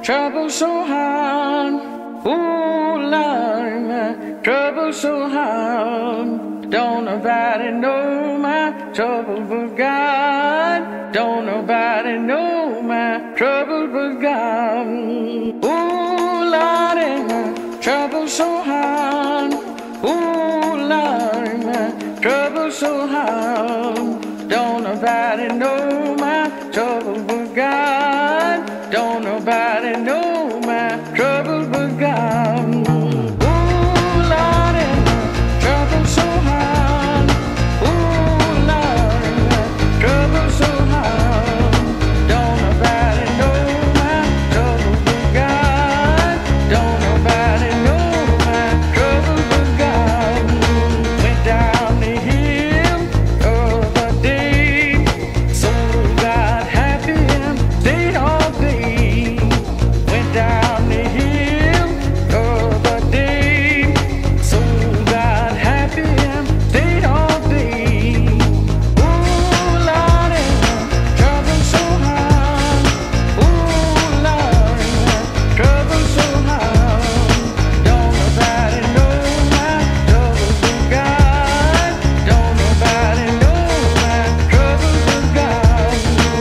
trouble so hard. Ooh, Lord, my trouble so hard. Don't nobody know my trouble but God. Don't nobody know my trouble but God. Ooh, Lord, my trouble so hard. Ooh, Lord, my trouble so hard. Don't nobody know my trouble but God. Don't nobody know my trouble but God. Ooh, Lord, my trouble so hard. Ooh, Lord, my trouble so hard. Don't nobody know my trouble but God. Don't nobody know my trouble but God. Went down the hill of a day, so got happy and stayed all day. Went down the hill of a day, so got happy and stayed all day. Ooh, Lord, my trouble so hard. Ooh, Lord, my trouble so hard. Don't nobody know my trouble but God. Don't nobody know my trouble but God.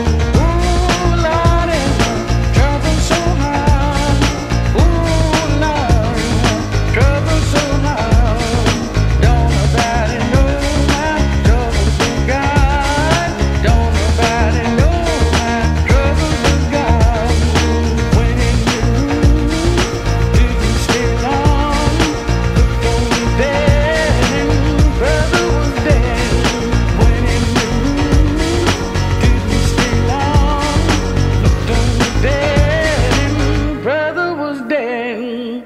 Ooh, Lord, my trouble so hard. Ooh, Lord, my trouble so hard. Don't nobody know my trouble but God. Don't nobody know my trouble but God. When in the room, didn't stay long. Looked only dead and brother was dead. When in the room, didn't stay long. Looked only dead and brother was dead.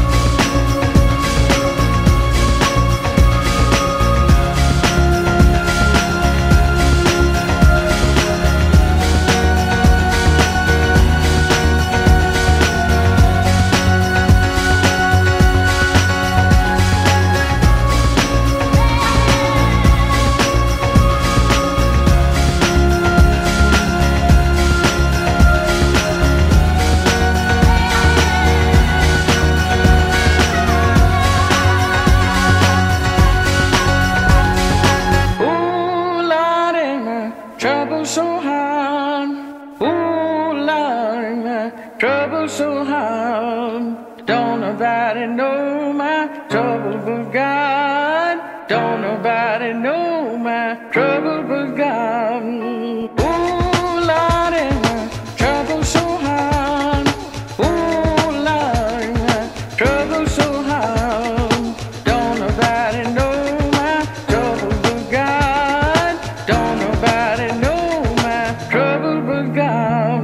Ooh, Lord, my trouble so hard. Ooh, Lord, my trouble so hard. Don't nobody know my trouble but God. Don't nobody know my trouble but God. Ooh, Lord, my trouble so hard. Ooh, Lord, my trouble so hard. Don't nobody know my trouble but God. Don't nobody know my trouble but God.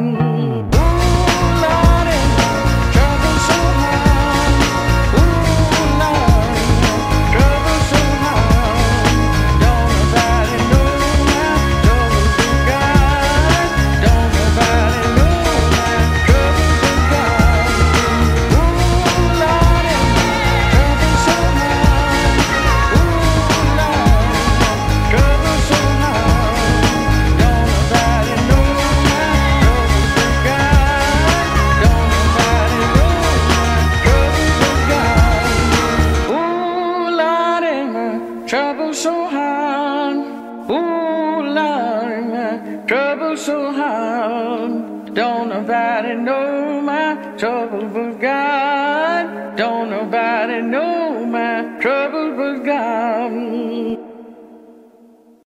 Ooh, Lord, my trouble so hard. Ooh, Lord, my trouble so hard. Don't nobody know my trouble but God. Don't nobody know my trouble but God. Ooh, Lord, my trouble so hard. Ooh, Lord, my trouble so hard. Don't nobody know my trouble but God. Don't nobody know my trouble but God. Ooh, Lord, my trouble so hard. Ooh, Lord, my trouble so hard. Don't nobody know my trouble but God. Don't nobody know my trouble but God.